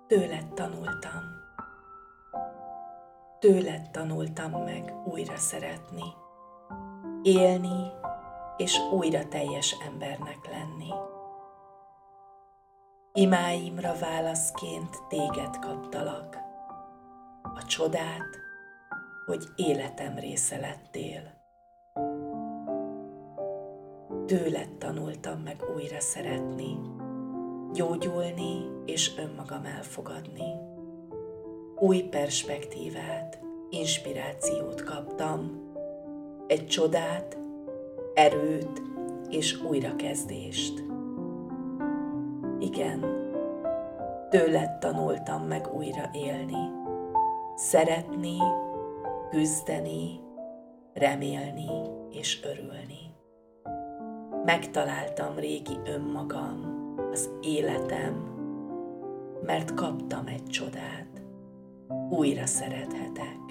Tőled tanultam. Tőled tanultam meg újra szeretni, élni és újra teljes embernek lenni. Imáimra válaszként téged kaptalak, a csodát, hogy életem része lettél. Tőled tanultam meg újra szeretni, gyógyulni és önmagam elfogadni. Új perspektívát, inspirációt kaptam, egy csodát, erőt és újrakezdést. Igen, tőled tanultam meg újra élni, szeretni, küzdeni, remélni és örülni. Megtaláltam régi önmagam, az életem, mert kaptam egy csodát, újra szerethetek.